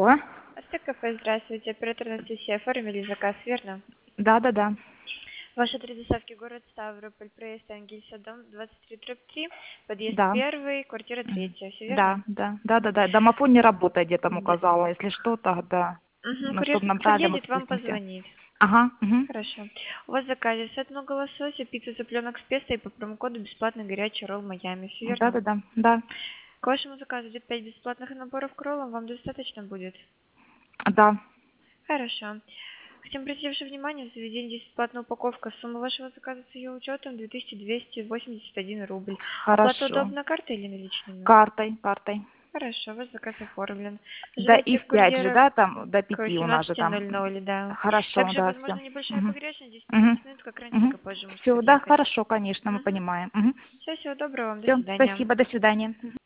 Алло. Кафе, здравствуйте. Оператор Анастасия, оформили заказ, верно? Да-да-да. Ваши три доставки: город Ставрополь, проезд Ангельса, дом 23/3, подъезд Да. 1, квартира 3, все верно? Да, да, да-да-да. Домофон не работает, я там Да. указала. Если что, тогда, ну, Курьер чтобы как набрали, мы подъедет, вам спустимся. позвонит. Ага, угу. Хорошо. У вас в заказе сет много лосося, пицца цыпленок с песто и по промокоду бесплатный горячий ролл Майами, все верно? Да-да-да, да. К вашему заказу идет 5 бесплатных наборов к роллам, вам достаточно будет? Да. Хорошо. Всем обратившим внимание, в заведении есть бесплатная упаковка. Сумма вашего заказа с ее учетом 2281 рубль. Оплата Хорошо. удобна картой или наличными? Картой. Хорошо, ваш заказ оформлен. Да, и Ожидайте в 5 же, курьера да, там, до к 5 у нас же там. 17:00, да. Хорошо, Также, да, все. возможно, небольшая Угу. погрешность, Угу. 10-15 минут, как раньше, Угу. как позже может Все, да, подъехать. хорошо, конечно, мы понимаем. Угу. Все, всего доброго вам, до Все, свидания. спасибо, до свидания.